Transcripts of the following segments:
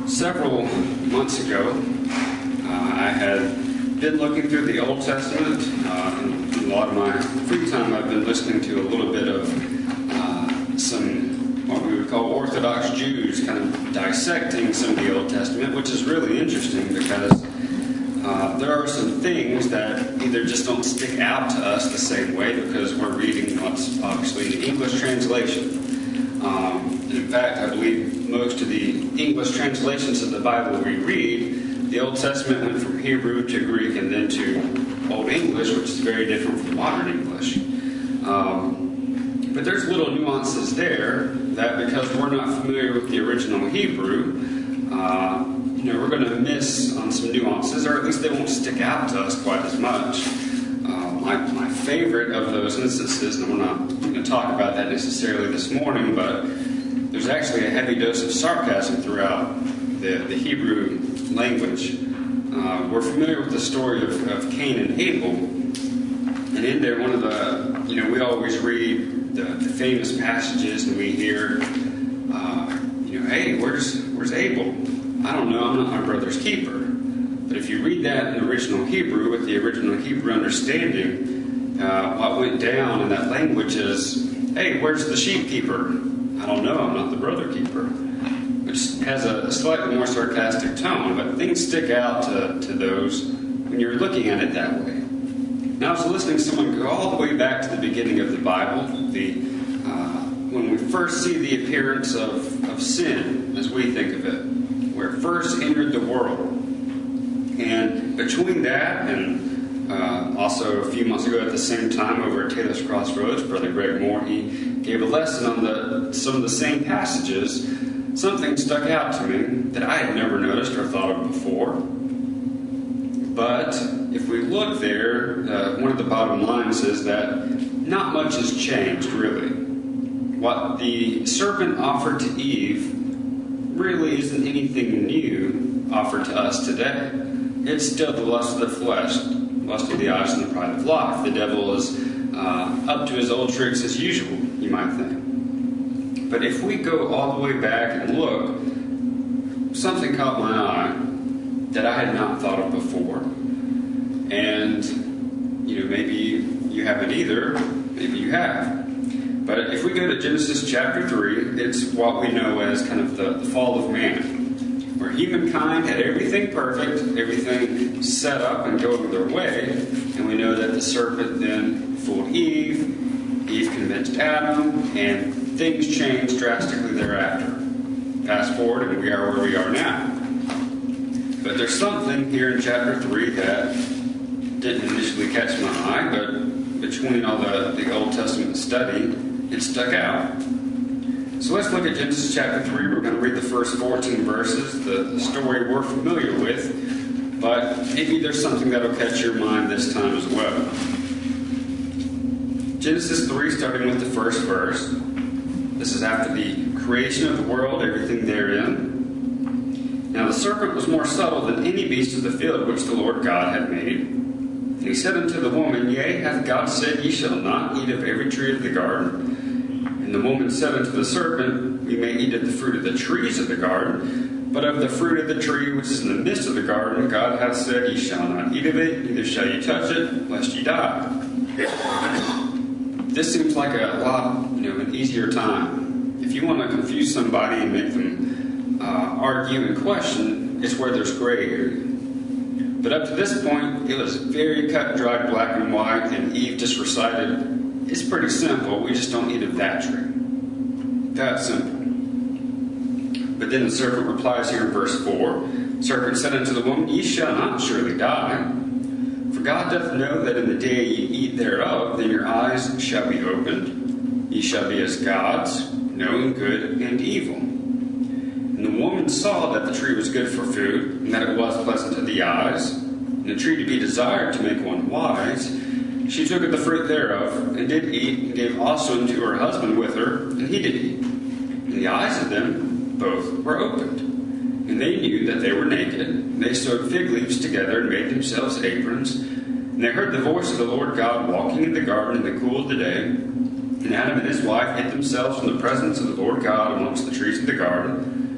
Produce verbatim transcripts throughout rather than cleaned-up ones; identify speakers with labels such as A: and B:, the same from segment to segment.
A: Several months ago, uh, I had been looking through the Old Testament. Uh, in, in a lot of my free time, I've been listening to a little bit of uh, some, what we would call Orthodox Jews, kind of dissecting some of the Old Testament, which is really interesting because uh, there are some things that either just don't stick out to us the same way because we're reading what's obviously an English translation. Um, in fact, I believe most of the English translations of the Bible we read, the Old Testament went from Hebrew to Greek and then to Old English, which is very different from modern English. Um, but there's little nuances there that because we're not familiar with the original Hebrew, uh, you know, we're going to miss on some nuances, or at least they won't stick out to us quite as much. Uh, my, my favorite of those instances, and we're not going to talk about that necessarily this morning, but there's actually a heavy dose of sarcasm throughout the, the Hebrew language. Uh, we're familiar with the story of, of Cain and Abel, and in there, one of the, you know, we always read the, the famous passages, and we hear, uh, you know, hey, where's where's Abel? I don't know, I'm not my brother's keeper. But if you read that in original Hebrew, with the original Hebrew understanding, uh, what went down in that language is, hey, where's the sheep keeper? I don't know, I'm not the brother keeper. Which has a, a slightly more sarcastic tone, but things stick out to, to those when you're looking at it that way. Now, I was listening to someone go all the way back to the beginning of the Bible, the uh, when we first see the appearance of, of sin, as we think of it, where it first entered the world. And between that and uh, also a few months ago at the same time over at Taylor's Crossroads, Brother Greg Moore, he gave a lesson on the some of the same passages. Something stuck out to me that I had never noticed or thought of before. But if we look there, uh, one of the bottom lines is that not much has changed, really. What the serpent offered to Eve really isn't anything new offered to us today. It's still the lust of the flesh, lust of the eyes, and the pride of life. The devil is uh, up to his old tricks as usual, you might think. But if we go all the way back and look, something caught my eye that I had not thought of before. And, you know, maybe you haven't either, maybe you have. But if we go to Genesis chapter three, it's what we know as kind of the, the fall of man, where humankind had everything perfect, everything set up and going their way, and we know that the serpent then fooled Eve, Eve convinced Adam, and things changed drastically thereafter. Fast forward, and we are where we are now. But there's something here in chapter three that didn't initially catch my eye, but between all the, the Old Testament study, it stuck out. So let's look at Genesis chapter three. We're going to read the first fourteen verses, the, the story we're familiar with, but maybe there's something that'll catch your mind this time as well. Genesis three, starting with the first verse. This is after the creation of the world, everything therein. Now the serpent was more subtle than any beast of the field which the Lord God had made. And he said unto the woman, Yea, hath God said, Ye shall not eat of every tree of the garden? And the woman said unto the serpent, We may eat of the fruit of the trees of the garden, but of the fruit of the tree which is in the midst of the garden, God hath said, Ye shall not eat of it, neither shall ye touch it, lest ye die. This seems like a lot, you know, an easier time. If you want to confuse somebody and make them uh, argue and question, it's where there's gray area. But up to this point, it was very cut and dried, black and white, and Eve just recited, it's pretty simple, we just don't eat of that tree. That simple. But then the serpent replies here in verse four, Serpent said unto the woman, Ye shall not surely die. For God doth know that in the day ye eat thereof, then your eyes shall be opened. Ye shall be as gods, knowing good and evil. And the woman saw that the tree was good for food, and that it was pleasant to the eyes, and a tree to be desired to make one wise. She took of the fruit thereof, and did eat, and gave also unto her husband with her, and he did eat. And the eyes of them both were opened, and they knew that they were naked. And they sewed fig leaves together, and made themselves aprons. And they heard the voice of the Lord God walking in the garden in the cool of the day. And Adam and his wife hid themselves from the presence of the Lord God amongst the trees of the garden. The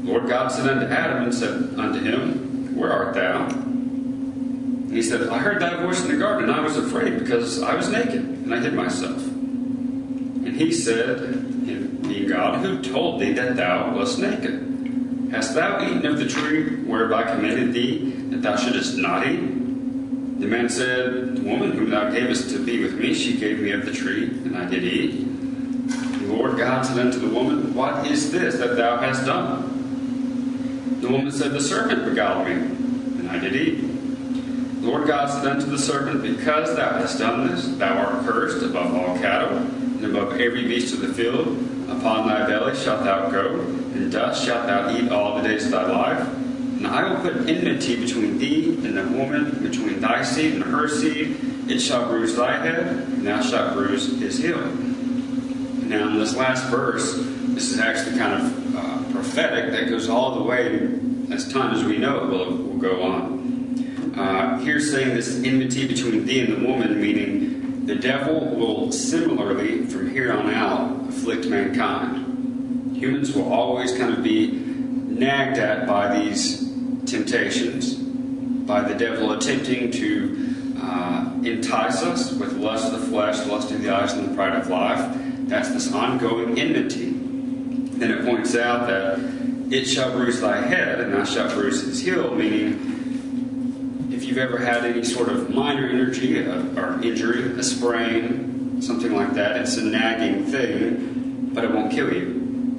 A: Lord God said unto Adam and said unto him, Where art thou? And he said, I heard thy voice in the garden, and I was afraid, because I was naked, and I hid myself. And he said, him being God, Who told thee that thou wast naked? Hast thou eaten of the tree whereby I commanded thee that thou shouldest not eat? The man said, The woman whom thou gavest to be with me, she gave me of the tree, and I did eat. The Lord God said unto the woman, What is this that thou hast done? The woman said, The serpent beguiled me, and I did eat. The Lord God said unto the serpent, Because thou hast done this, thou art cursed above all cattle, and above every beast of the field. Upon thy belly shalt thou go, and dust shalt thou eat all the days of thy life. And I will put enmity between thee and the woman, between thy seed and her seed. It shall bruise thy head, and thou shalt bruise his heel. Now, in this last verse, this is actually kind of uh, prophetic that goes all the way, as time as we know it will, will go on. Uh, here saying this enmity between thee and the woman, meaning the devil will similarly, from here on out, afflict mankind. Humans will always kind of be nagged at by these temptations, by the devil attempting to uh, entice us with lust of the flesh, lust of the eyes, and the pride of life. That's this ongoing enmity. Then it points out that it shall bruise thy head, and thou shalt bruise his heel, meaning if you've ever had any sort of minor injury, or injury, a sprain, something like that, it's a nagging thing, but it won't kill you.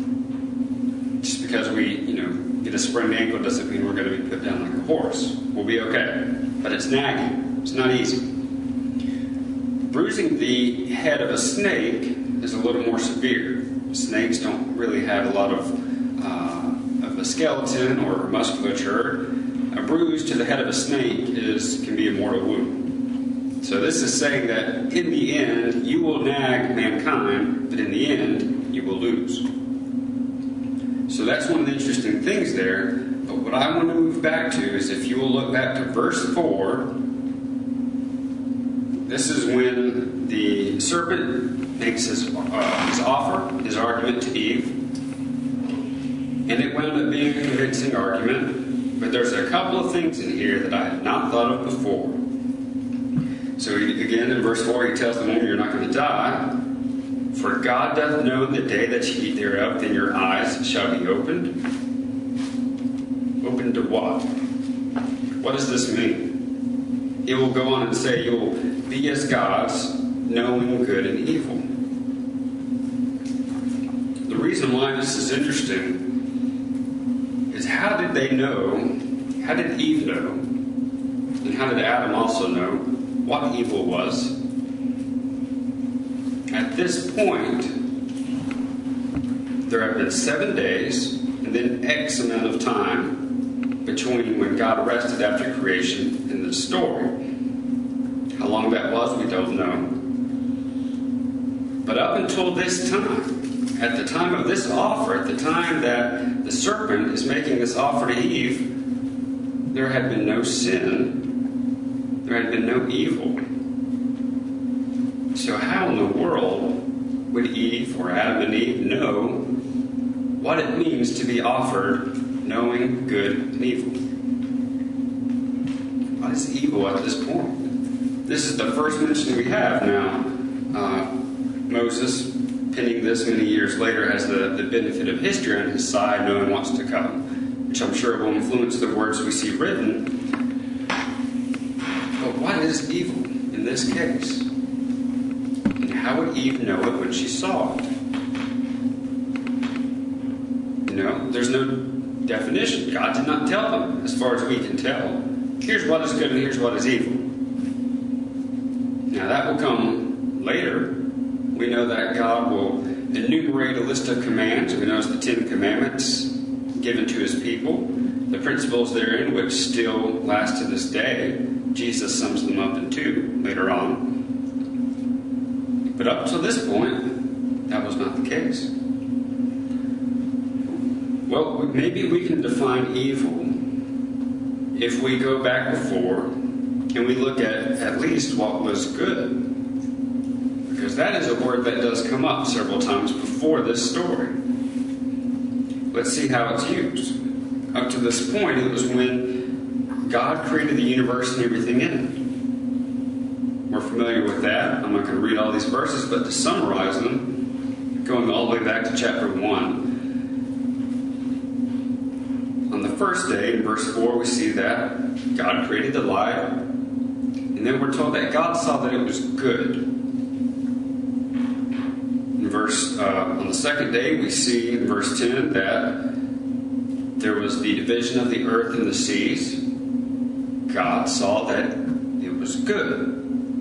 A: Just because we, you know, get a sprained ankle doesn't mean we're going to be put down like a horse. We'll be okay. But it's nagging. It's not easy. Bruising the head of a snake is a little more severe. Snakes don't really have a lot of, uh, of a skeleton or musculature. A bruise to the head of a snake is can be a mortal wound. So this is saying that in the end, you will nag mankind, but in the end, you will lose. So that's one of the interesting things there. But what I want to move back to is if you will look back to verse four, this is when the serpent makes his, uh, his offer, his argument to Eve. And it wound up being a convincing argument. But there's a couple of things in here that I had not thought of before. So again, in verse four, he tells the woman, You're not going to die. For God doth know the day that ye eat thereof, then your eyes shall be opened. Opened to what? What does this mean? It will go on and say, You will be as gods, knowing good and evil. The reason why this is interesting is how did they know, how did Eve know, and how did Adam also know what evil was? At this point, there have been seven days and then X amount of time between when God rested after creation and the story. How long that was, we don't know. But up until this time, at the time of this offer, at the time that the serpent is making this offer to Eve, there had been no sin. There had been no evil. So how in the world would Eve or Adam and Eve know what it means to be offered knowing good and evil? What is evil at this point? This is the first mention we have now. Uh, Moses, penning this many years later, has the, the benefit of history on his side, knowing what's to come, which I'm sure will influence the words we see written. But what is evil in this case? And how would Eve know it when she saw it? You know, there's no definition. God did not tell them, as far as we can tell. Here's what is good and here's what is evil. Now that will come later. We know that God will enumerate a list of commands. We know it's the Ten Commandments given to his people. The principles therein, which still last to this day, Jesus sums them up in two later on. But up to this point, that was not the case. Well, maybe we can define evil if we go back before and we look at at least what was good. Because that is a word that does come up several times before this story. let's see how it's used. Up to this point, it was when God created the universe and everything in it. We're familiar with that. I'm not going to read all these verses, but to summarize them, going all the way back to chapter one. On the first day, in verse four, we see that God created the light. And then we're told that God saw that it was good. In verse, uh, on the second day, we see in verse ten that there was the division of the earth and the seas. God saw that it was good.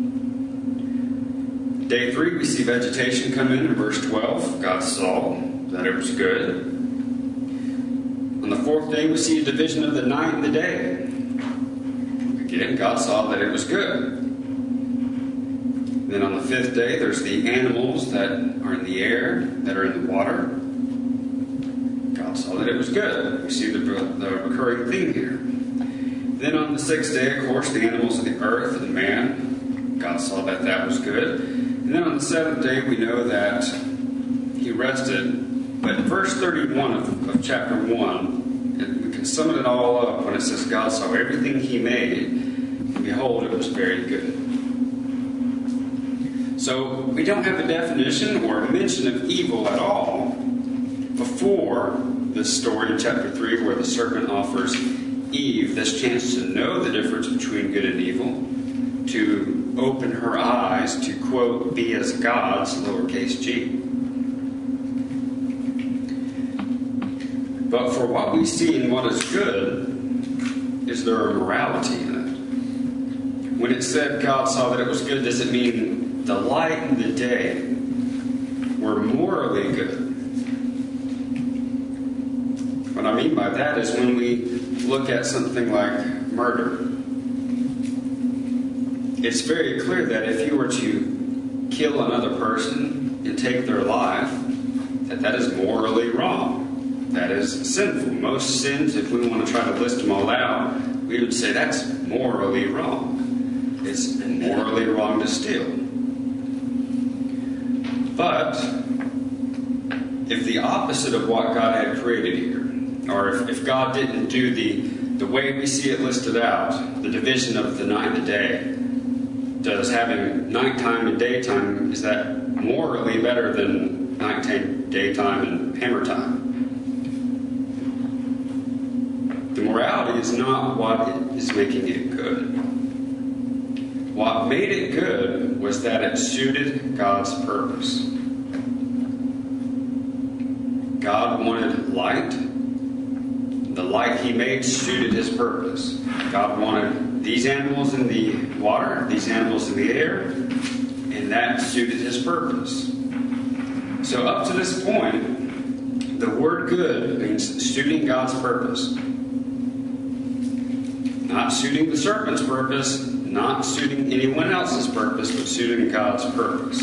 A: Day three, we see vegetation come in in verse twelve. God saw that it was good. On the fourth day, we see a division of the night and the day. Again, God saw that it was good. Then on the fifth day, there's the animals that are in the air, that are in the water. God saw that it was good. We see the, the recurring theme here. Then on the sixth day, of course, the animals of the earth and man. God saw that that was good. And then on the seventh day, we know that he rested. But in verse thirty-one of, of chapter one, it, we can sum it all up when it says God saw everything he made, and behold, it was very good. So we don't have a definition or a mention of evil at all before this story in chapter three, where the serpent offers Eve this chance to know the difference between good and evil, to open her eyes to, quote, be as gods, lowercase g. But for what we see in what is good, is there a morality in it? When it said God saw that it was good, does it mean the light and the day were morally good? What I mean by that is when we look at something like murder, it's very clear that if you were to kill another person and take their life, that that is morally wrong. That is sinful. Most sins, if we want to try to list them all out, we would say that's morally wrong. It's morally wrong to steal. But if the opposite of what God had created here, or if, if God didn't do the, the way we see it listed out, the division of the night and the day, does having nighttime and daytime, is that morally better than nighttime, daytime, and hammer time? The morality is not what is making it good. What made it good was that it suited God's purpose. God wanted light. The light he made suited his purpose. God wanted these animals in the water, these animals in the air, and that suited his purpose. So up to this point, the word good means suiting God's purpose. Not suiting the serpent's purpose, not suiting anyone else's purpose, but suiting God's purpose.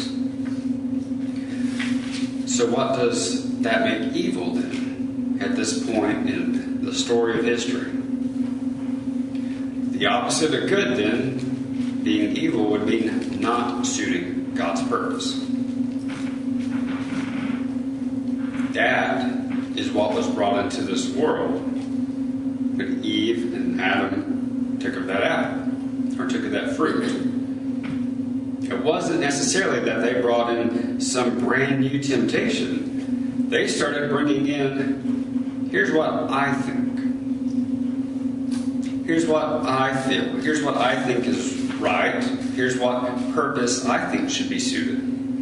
A: So what does that make evil then, at this point in the story of history? The opposite of good then, being evil, would mean not suiting God's purpose. That is what was brought into this world when Eve and Adam took of that apple, or took of that fruit. It wasn't necessarily that they brought in some brand new temptation. They started bringing in, here's what I think. Here's what I feel. Here's what I think is right. Here's what purpose I think should be suited.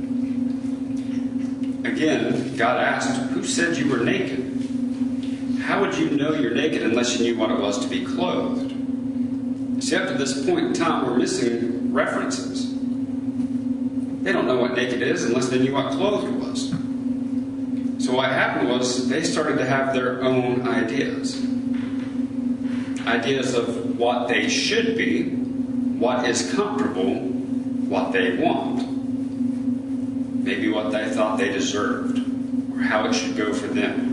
A: Again, God asked, who said you were naked? How would you know you're naked unless you knew what it was to be clothed? See, up to this point in time, we're missing references. They don't know what naked is unless they knew what clothed was. So what happened was they started to have their own ideas. Ideas of what they should be, what is comfortable, what they want. Maybe what they thought they deserved, or how it should go for them.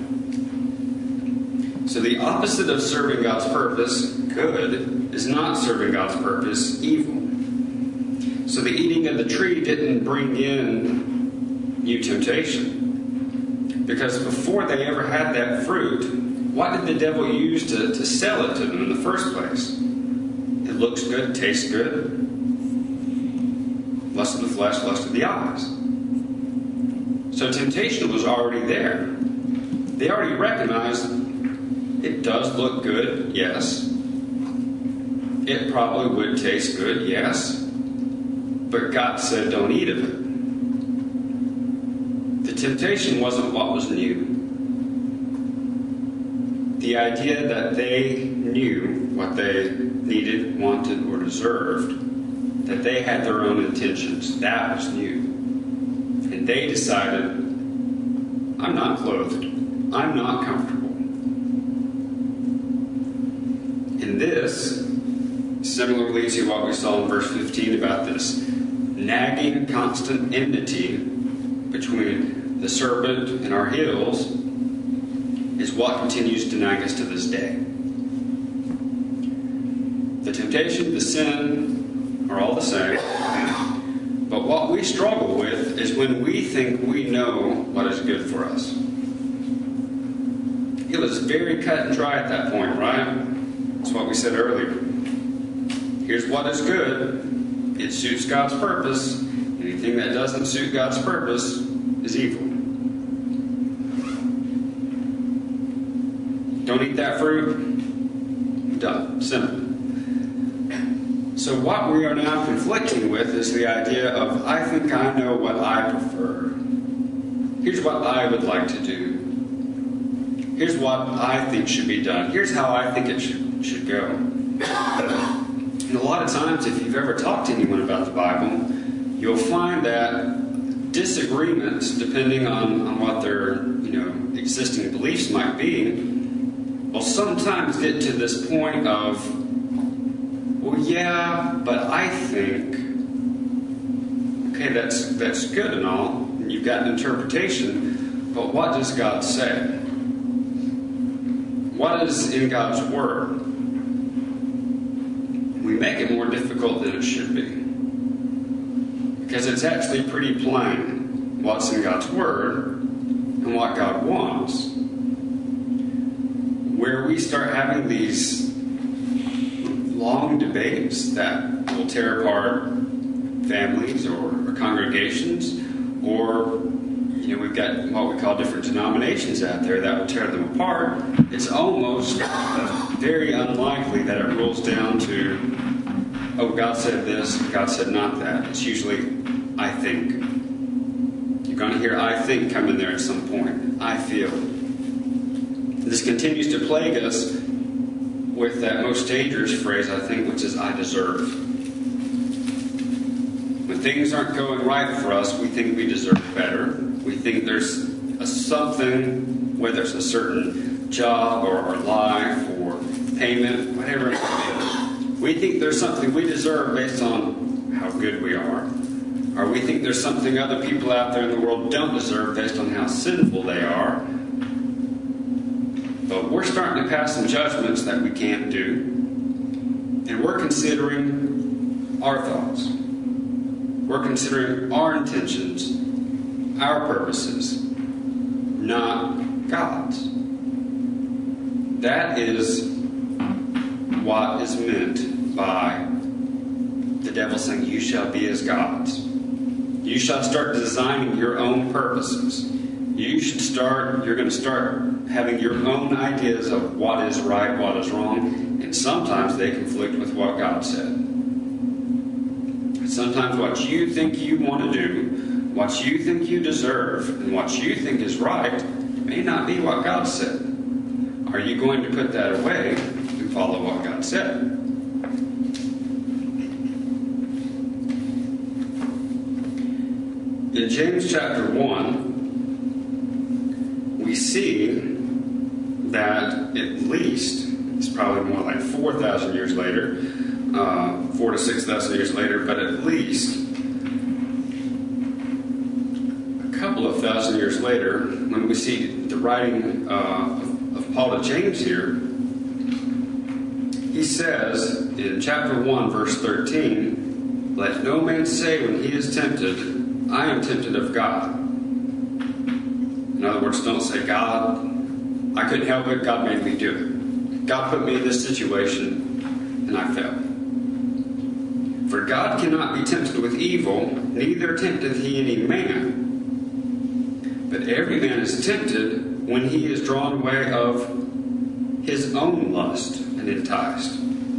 A: So the opposite of serving God's purpose, good, is not serving God's purpose, evil. So the eating of the tree didn't bring in new temptation. Because before they ever had that fruit, what did the devil use to, to sell it to them in the first place? It looks good, tastes good. Lust of the flesh, lust of the eyes. So temptation was already there. They already recognized it does look good, yes. It probably would taste good, yes. But God said don't eat of it. The temptation wasn't what was new. The idea that they knew what they needed, wanted, or deserved, that they had their own intentions, that was new. And they decided, I'm not clothed. I'm not comfortable. And this, similarly to what we saw in verse fifteen about this nagging, constant enmity between the serpent and our heels, is what continues to nag us to this day. The temptation, the sin are all the same. But what we struggle with is when we think we know what is good for us. It was very cut and dry at that point, right? That's what we said earlier. Here's what is good. It suits God's purpose. Anything that doesn't suit God's purpose is evil. Don't eat that fruit. Done. Simple. So what we are now conflicting with is the idea of, I think I know what I prefer. Here's what I would like to do. Here's what I think should be done. Here's how I think it should, should go. And a lot of times, if you've ever talked to anyone about the Bible, you'll find that disagreements, depending on, on what their you know existing beliefs might be, will sometimes get to this point of, well, yeah, but I think, okay, that's that's good and all, and you've got an interpretation, but what does God say? What is in God's Word? We make it more difficult than it should be. Because it's actually pretty plain what's in God's Word and what God wants. Where we start having these long debates that will tear apart families or, or congregations, or you know, we've got what we call different denominations out there that will tear them apart. It's almost very unlikely that it rolls down to, oh, God said this, God said not that. It's usually, I think. You're going to hear I think come in there at some point. I feel. This continues to plague us with that most dangerous phrase, I think, which is I deserve. When things aren't going right for us, we think we deserve better. We think there's a something, whether it's a certain job or, or life or payment, whatever it may be. We think there's something we deserve based on how good we are. Or we think there's something other people out there in the world don't deserve based on how sinful they are. But we're starting to pass some judgments that we can't do. And we're considering our thoughts. We're considering our intentions, our purposes, not God's. That is what is meant by the devil saying, you shall be as gods. You shall start designing your own purposes. You should start, you're going to start having your own ideas of what is right, what is wrong, and sometimes they conflict with what God said. Sometimes what you think you want to do, what you think you deserve, and what you think is right may not be what God said. Are you going to put that away and follow what God said? In James chapter one, we see that at least, it's probably more like four thousand years later, uh, four to six thousand years later, but at least a couple of thousand years later, when we see the writing uh, of, of Paul to James here, he says in chapter one, verse thirteen, let no man say when he is tempted, I am tempted of God. In other words, don't say, God, I couldn't help it, God made me do it. God put me in this situation, and I fell. For God cannot be tempted with evil, neither tempteth he any man. But every man is tempted when he is drawn away of his own lust and enticed.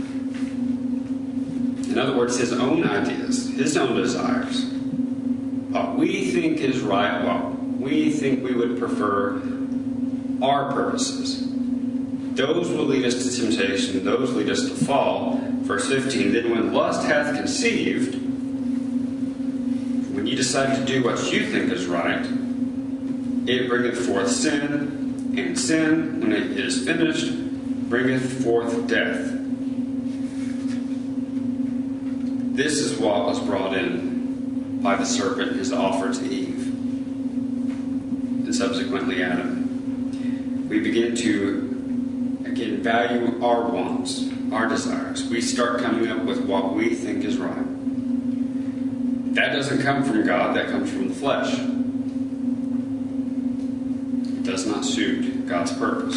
A: In other words, his own ideas, his own desires. What we think is right, what we think we would prefer, our purposes. Those will lead us to temptation, those lead us to fall. Verse fifteen, then when lust hath conceived, when you decide to do what you think is right, it bringeth forth sin, and sin, when it is finished, bringeth forth death. This is what was brought in by the serpent as offer to Eve, and subsequently Adam. We begin to, again, value our wants, our desires. We start coming up with what we think is right. That doesn't come from God, that comes from the flesh. It does not suit God's purpose.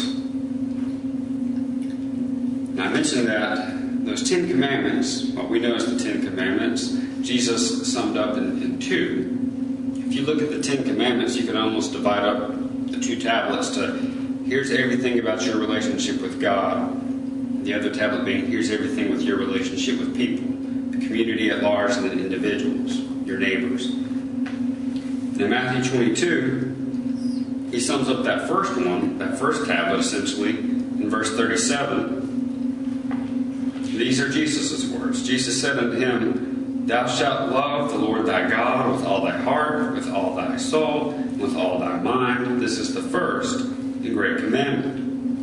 A: Now, I mentioned that those Ten Commandments, what we know as the Ten Commandments, Jesus summed up in, in two. If you look at the Ten Commandments, you can almost divide up the two tablets to here's everything about your relationship with God. The other tablet being here's everything with your relationship with people, the community at large, and then individuals, your neighbors. And in Matthew twenty-two, he sums up that first one, that first tablet essentially, in verse thirty-seven. These are Jesus' words. Jesus said unto him, Thou shalt love the Lord thy God with all thy heart, with all thy soul, with all thy mind. This is the first and great commandment.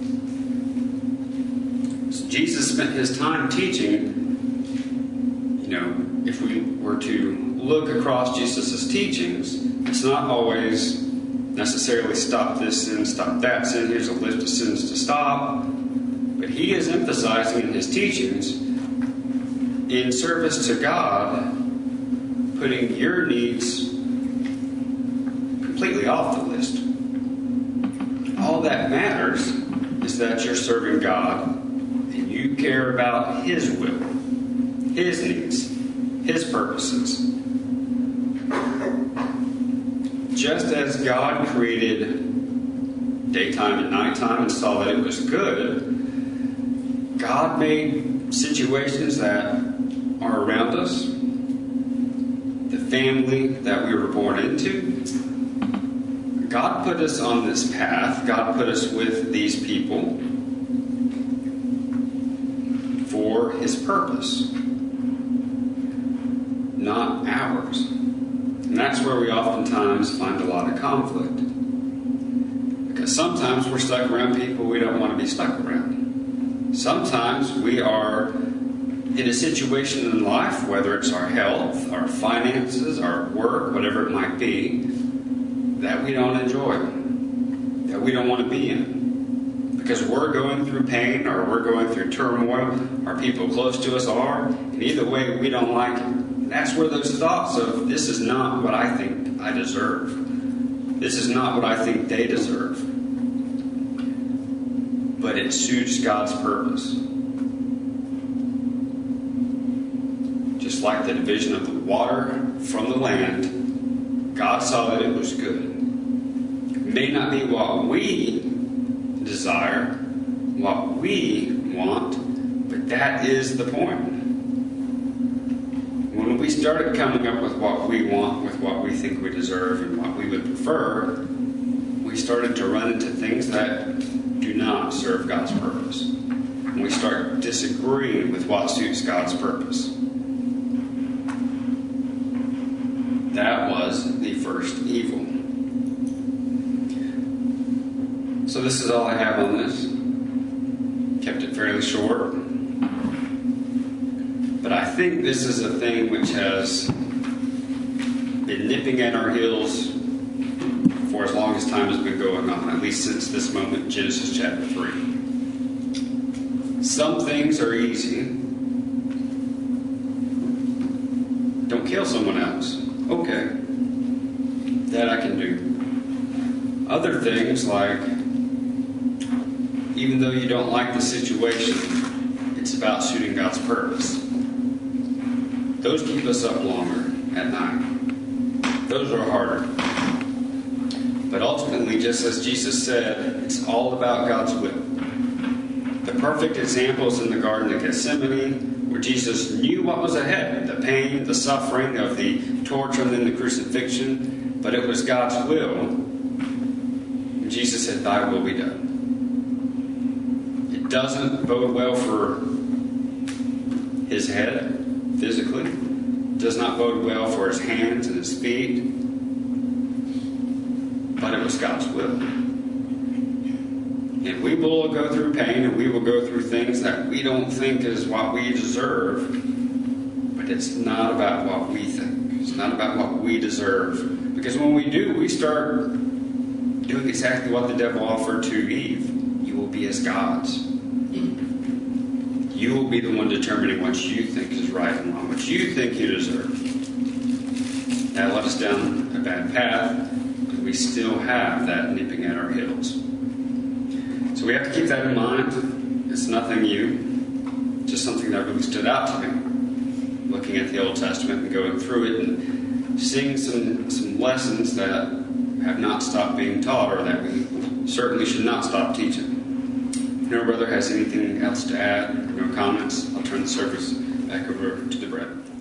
A: So Jesus spent his time teaching. You know, if we were to look across Jesus' teachings, it's not always necessarily stop this sin, stop that sin, here's a list of sins to stop. But he is emphasizing in his teachings, in service to God, putting your needs completely off the list. All that matters is that you're serving God and you care about his will, his needs, his purposes. Just as God created daytime and nighttime and saw that it was good, God made situations that are around us, the family that we were born into. God put us on this path. God put us with these people for his purpose, not ours. And that's where we oftentimes find a lot of conflict. Because sometimes we're stuck around people we don't want to be stuck around. Sometimes we are in a situation in life, whether it's our health, our finances, our work, whatever it might be, that we don't enjoy, that we don't want to be in. Because we're going through pain or we're going through turmoil, or people close to us are, and either way we don't like it. And that's where those thoughts of, this is not what I think I deserve. This is not what I think they deserve. But it suits God's purpose. Just like the division of the water from the land, God saw that it was good. It may not be what we desire, what we want, but that is the point. When we started coming up with what we want, with what we think we deserve, and what we would prefer, we started to run into things that do not serve God's purpose. And we start disagreeing with what suits God's purpose. That was the first evil. So this is all I have on this. Kept it fairly short. But I think this is a thing which has been nipping at our heels for as long as time has been going on, at least since this moment, Genesis chapter three. Some things are easy. Don't kill someone else. Okay. That I can do. other things like, even though you don't like the situation, it's about suiting God's purpose. Those keep us up longer at night. Those are harder. But ultimately, just as Jesus said, it's all about God's will. The perfect example is in the Garden of Gethsemane, where Jesus knew what was ahead, the pain, the suffering of the torture and then the crucifixion, but it was God's will. And Jesus said, "Thy will be done." It doesn't bode well for his head physically. It does not bode well for his hands and his feet. But it was God's will. And we will go through pain and we will go through things that we don't think is what we deserve. But it's not about what we think. It's not about what we deserve. Because when we do, we start doing exactly what the devil offered to Eve. You will be as gods. You will be the one determining what you think is right and wrong, what you think you deserve. That led us down a bad path. We still have that nipping at our heels. So we have to keep that in mind. It's nothing new, just something that really stood out to me, looking at the Old Testament and going through it and seeing some, some lessons that have not stopped being taught, or that we certainly should not stop teaching. If no brother has anything else to add, no comments, I'll turn the service back over to the bread.